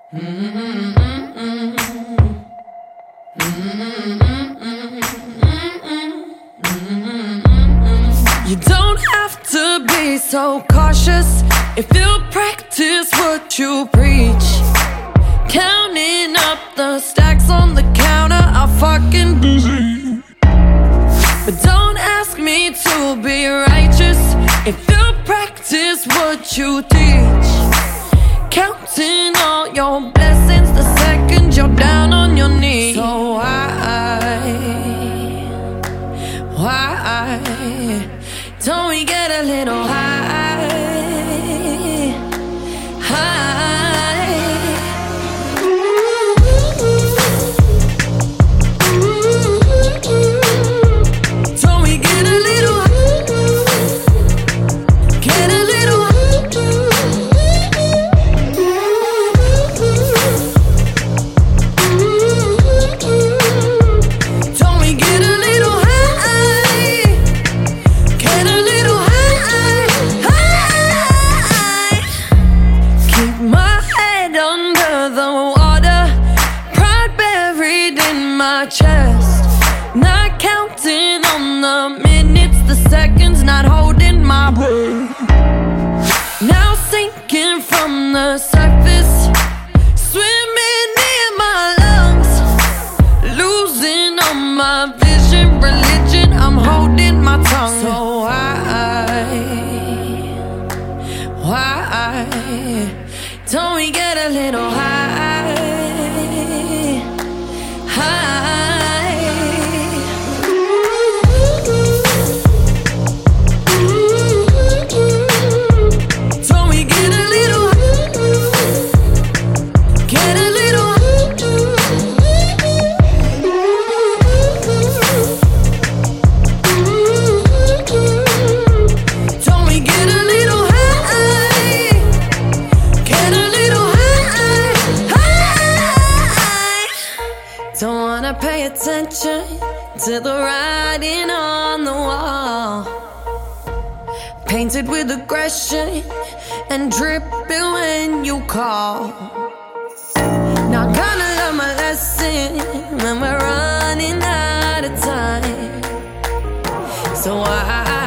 You don't have to be so cautious if you practice what you preach. Counting up the stacks on the counter, I'm fucking busy. But don't ask me to be righteous if you practice what you teach. Counting all your blessings the second you're down on your knees. So why don't we get a little high? Don't we get a little get a little don't we get a little high? Get a little high. Keep my head under the water, pride buried in my chest. Not counting on the minutes, the seconds, not holding my breath. Now sinking from the surface, swimming in my lungs, losing all my vision, religion, I'm holding my tongue. So why don't we get a little high? Don't we get a little get a little don't we get a little high? Get a little high. Don't wanna pay attention to the writing on the wall, painted with aggression and dripping when you call. Not gonna learn my lesson when we're running out of time. So why